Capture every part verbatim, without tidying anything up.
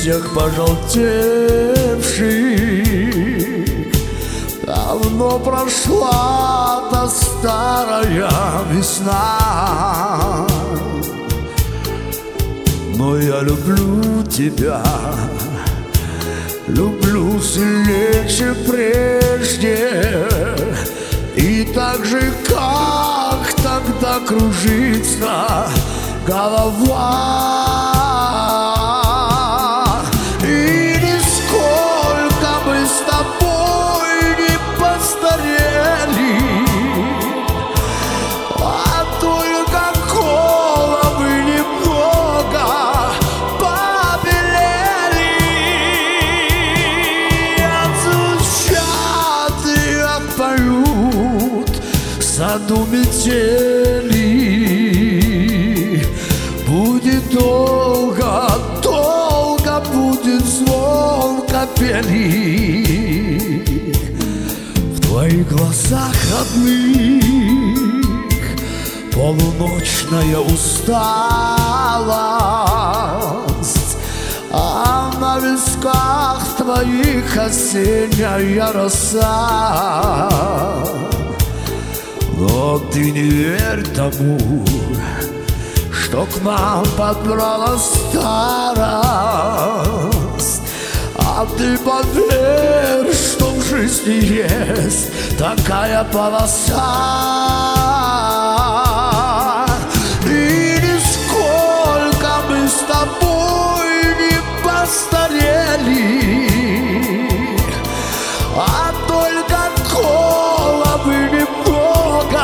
листьях пожелтевших давно прошла та старая весна. Но я люблю тебя, люблю сильнее, чем прежде. И так же, как тогда кружится голова. И нисколько мы с тобой не постарели, а только головы немного побелели. Отзвучат и отпоют в саду метели. Будет долго, долго будет звон капели. В твоих глазах родных полуночная усталость, а на висках твоих осенняя роса. Но ты не верь тому, что к нам подбрала старость, а ты поверь, что в жизни есть такая полоса. И нисколько мы с тобой не постарели, а только головы немного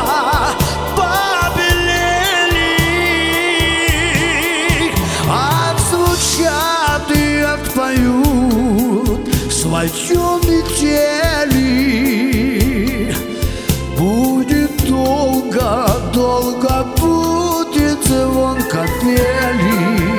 отпоют в своем метели. Будет долго, долго будет звон капели.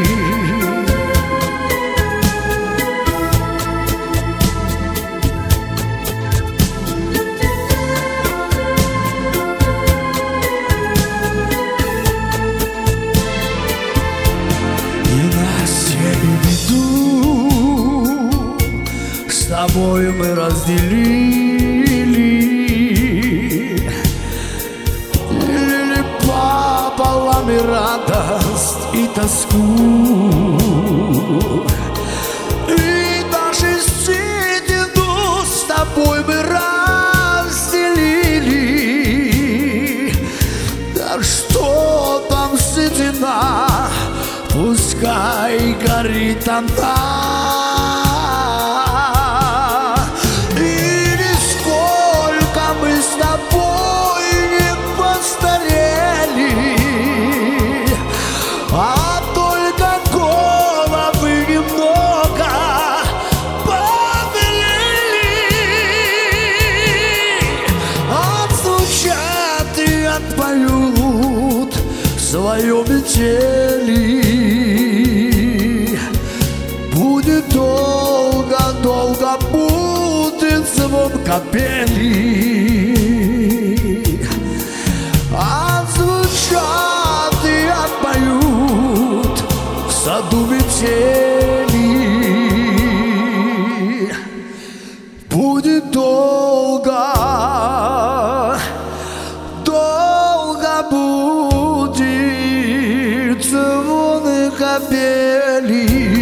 С тобой мы разделили, делили пополам и радость, и тоску, и даже седину с тобой мы разделили. Да что там седина, пускай горит она. А только головы немного побелели. Отзвучат и отпоют в своем метели. Будет долго, долго будет звон капели. Отзвучат и отпоют в саду метели. Будет долго, долго будет звон капели.